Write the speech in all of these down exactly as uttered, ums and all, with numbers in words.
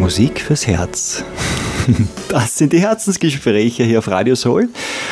Musik fürs Herz. Das sind die Herzensgespräche hier auf Radio Soul.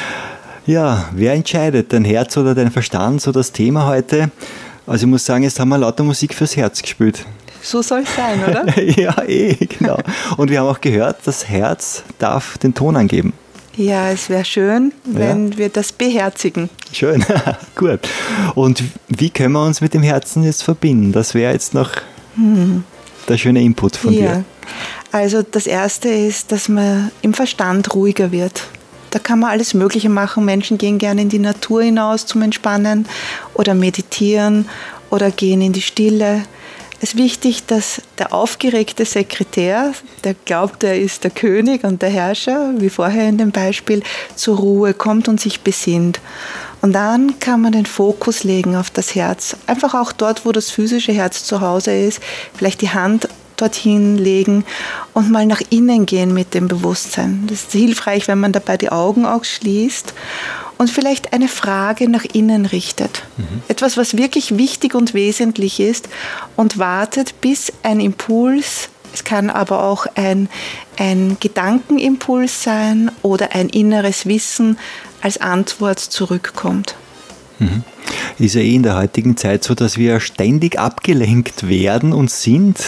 Ja, wer entscheidet, dein Herz oder dein Verstand, so das Thema heute. Also ich muss sagen, jetzt haben wir lauter Musik fürs Herz gespielt. So soll es sein, oder? Ja, eh, genau. Und wir haben auch gehört, das Herz darf den Ton angeben. Ja, es wäre schön, wenn ja. wir das beherzigen. Schön, gut. Und wie können wir uns mit dem Herzen jetzt verbinden? Das wäre jetzt noch hm. der schöne Input von ja. dir. Also das Erste ist, dass man im Verstand ruhiger wird. Da kann man alles Mögliche machen. Menschen gehen gerne in die Natur hinaus zum Entspannen oder meditieren oder gehen in die Stille. Es ist wichtig, dass der aufgeregte Sekretär, der glaubt, er ist der König und der Herrscher, wie vorher in dem Beispiel, zur Ruhe kommt und sich besinnt. Und dann kann man den Fokus legen auf das Herz. Einfach auch dort, wo das physische Herz zu Hause ist, vielleicht die Hand dorthin legen und mal nach innen gehen mit dem Bewusstsein. Das ist hilfreich, wenn man dabei die Augen auch schließt und vielleicht eine Frage nach innen richtet. Mhm. Etwas, was wirklich wichtig und wesentlich ist und wartet, bis ein Impuls, es kann aber auch ein, ein Gedankenimpuls sein oder ein inneres Wissen als Antwort zurückkommt. Mhm. Ist ja eh in der heutigen Zeit so, dass wir ständig abgelenkt werden und sind.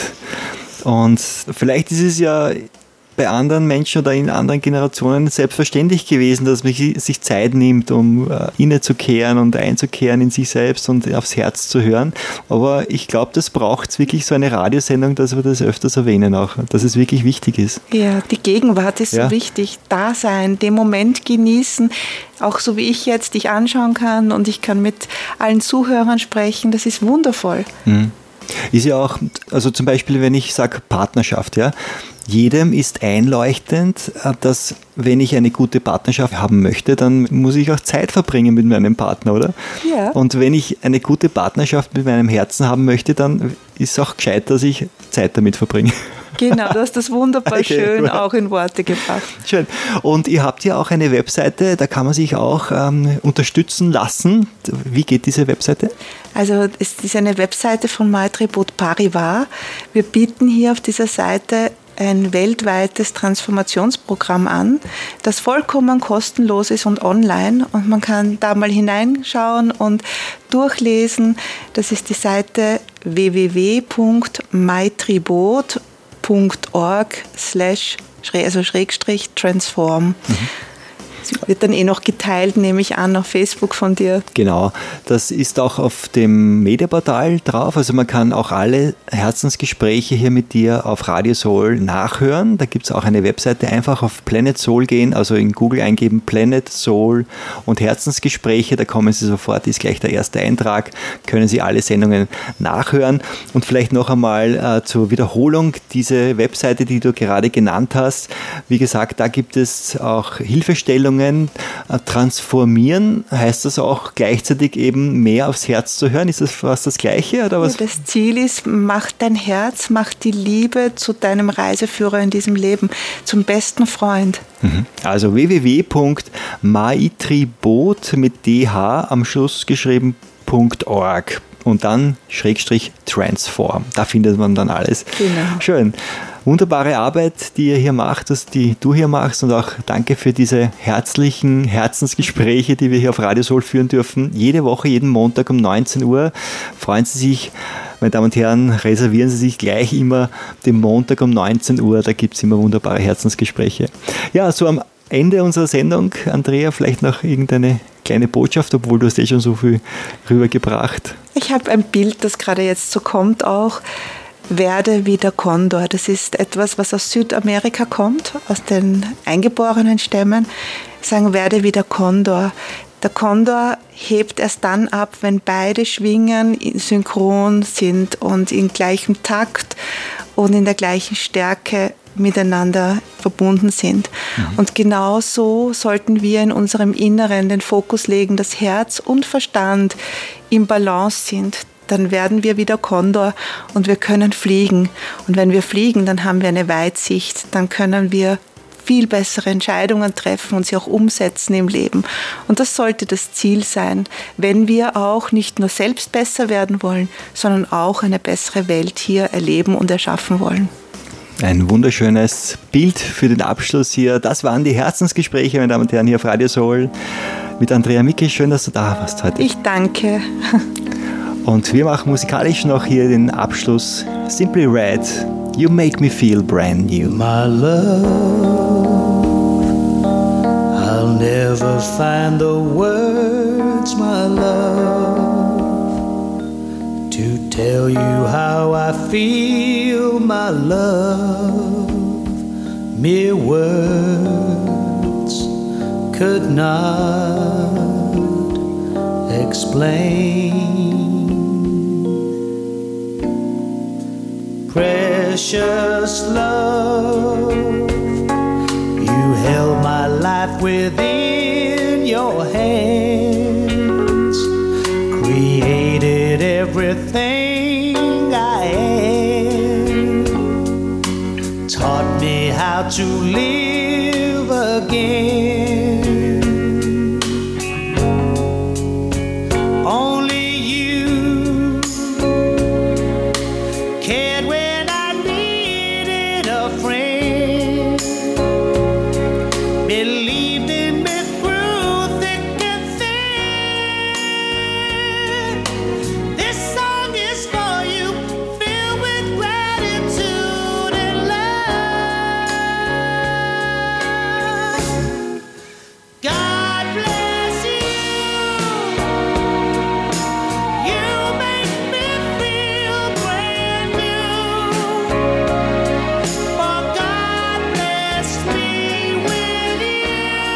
Und vielleicht ist es ja bei anderen Menschen oder in anderen Generationen selbstverständlich gewesen, dass man sich Zeit nimmt, um innezukehren und einzukehren in sich selbst und aufs Herz zu hören. Aber ich glaube, das braucht wirklich so eine Radiosendung, dass wir das öfters erwähnen auch, dass es wirklich wichtig ist. Ja, die Gegenwart ist ja. so wichtig. Da sein, den Moment genießen, auch so wie ich jetzt dich anschauen kann und ich kann mit allen Zuhörern sprechen, das ist wundervoll. Mhm. Ist ja auch, also zum Beispiel, wenn ich sage Partnerschaft, ja, jedem ist einleuchtend, dass wenn ich eine gute Partnerschaft haben möchte, dann muss ich auch Zeit verbringen mit meinem Partner, oder? Ja. Und wenn ich eine gute Partnerschaft mit meinem Herzen haben möchte, dann ist es auch gescheit, dass ich Zeit damit verbringe. Genau, du hast das wunderbar okay, schön gut. auch in Worte gebracht. Schön. Und ihr habt ja auch eine Webseite, da kann man sich auch ähm, unterstützen lassen. Wie geht diese Webseite? Also es ist eine Webseite von Maitri Bodh Parivar. Wir bieten hier auf dieser Seite ein weltweites Transformationsprogramm an, das vollkommen kostenlos ist und online. Und man kann da mal hineinschauen und durchlesen. Das ist die Seite w w w punkt maitribodh punkt org slash also Schrägstrich transform. Mhm. Das wird dann eh noch geteilt, nehme ich an, auf Facebook von dir. Genau, das ist auch auf dem Mediaportal drauf. Also man kann auch alle Herzensgespräche hier mit dir auf Radio Soul nachhören. Da gibt es auch eine Webseite. Einfach auf Planet Soul gehen, also in Google eingeben Planet Soul und Herzensgespräche. Da kommen Sie sofort, ist gleich der erste Eintrag. Können Sie alle Sendungen nachhören. Und vielleicht noch einmal äh, zur Wiederholung diese Webseite, die du gerade genannt hast. Wie gesagt, da gibt es auch Hilfestellungen. Transformieren, heißt das auch gleichzeitig eben mehr aufs Herz zu hören? Ist das fast das Gleiche? Oder was? Ja, das Ziel ist, mach dein Herz, mach die Liebe zu deinem Reiseführer in diesem Leben, zum besten Freund. Also w w w punkt maitribodh mit D H am Schluss geschrieben .org und dann Schrägstrich Transform. Da findet man dann alles. Genau. Schön. Wunderbare Arbeit, die ihr hier macht, die du hier machst und auch danke für diese herzlichen Herzensgespräche, die wir hier auf Radio Soul führen dürfen. Jede Woche, jeden Montag um neunzehn Uhr. Freuen Sie sich, meine Damen und Herren, reservieren Sie sich gleich immer den Montag um neunzehn Uhr. Da gibt es immer wunderbare Herzensgespräche. Ja, so am Ende unserer Sendung, Andrea, vielleicht noch irgendeine kleine Botschaft, obwohl du hast eh schon so viel rübergebracht. Ich habe ein Bild, das gerade jetzt so kommt auch. Werde wie der Kondor. Das ist etwas, was aus Südamerika kommt, aus den eingeborenen Stämmen. Sagen, werde wie der Kondor. Der Kondor hebt erst dann ab, wenn beide Schwingen synchron sind und in gleichem Takt und in der gleichen Stärke miteinander verbunden sind. Mhm. Und genau so sollten wir in unserem Inneren den Fokus legen, dass Herz und Verstand im Balance sind. Dann werden wir wieder Kondor und wir können fliegen. Und wenn wir fliegen, dann haben wir eine Weitsicht, dann können wir viel bessere Entscheidungen treffen und sie auch umsetzen im Leben. Und das sollte das Ziel sein, wenn wir auch nicht nur selbst besser werden wollen, sondern auch eine bessere Welt hier erleben und erschaffen wollen. Ein wunderschönes Bild für den Abschluss hier. Das waren die Herzensgespräche, meine Damen und Herren, hier auf Radio Soul mit Andrea Micki. Schön, dass du da warst heute. Ich danke. Und wir machen musikalisch noch hier den Abschluss. Simply Red, You Make Me Feel Brand New. My love, I'll never find the words, my love, to tell you how I feel, my love. Mere words could not explain. Precious love, you held my life within your hands, created everything I am, taught me how to live again. Only you cared when I needed a friend, believed in me through thick and thin. This song is for you, filled with gratitude and love. God bless you. You make me feel brand new. For God blessed me with you.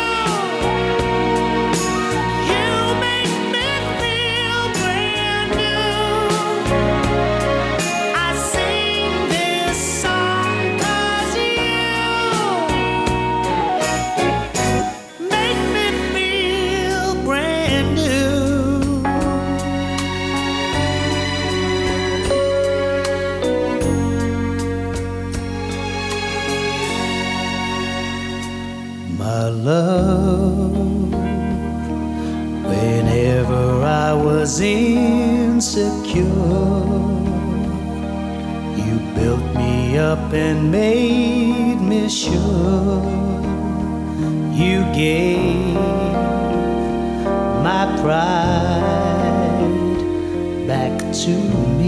You make me feel brand new. I sing this song 'cause you make me feel brand new. My love, whenever I was insecure, you built me up and made me sure. You gave my pride back to me.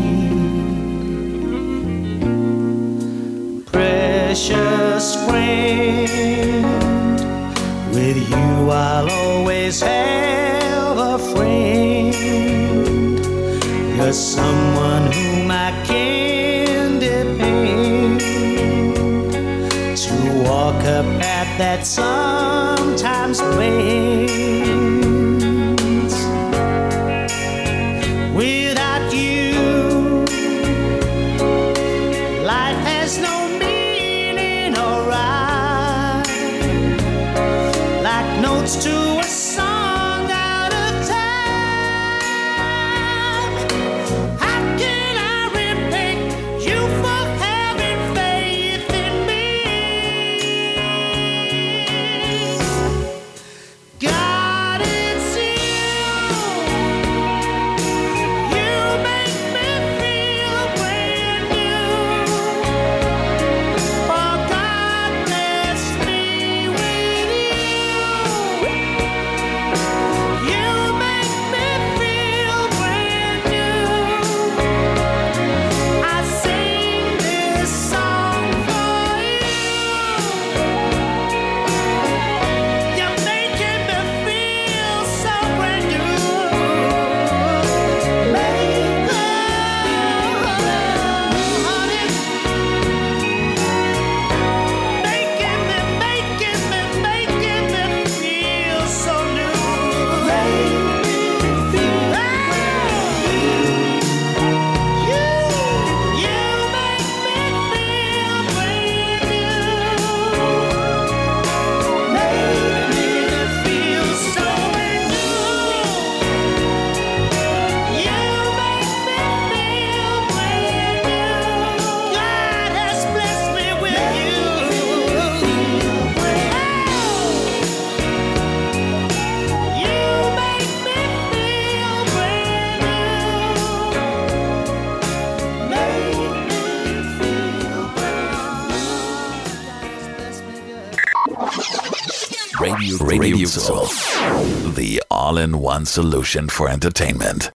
Precious friend, with you I'll always have a friend. You're someone whom I can depend, to walk a path that sometimes bends. Without you, life has no meaning or rhyme, like notes to a song out of time. How can I repay you for having faith in me? God, it's you. You make me feel brand new. For God blessed me with you. Radio, Radio Soul, the all-in-one solution for entertainment.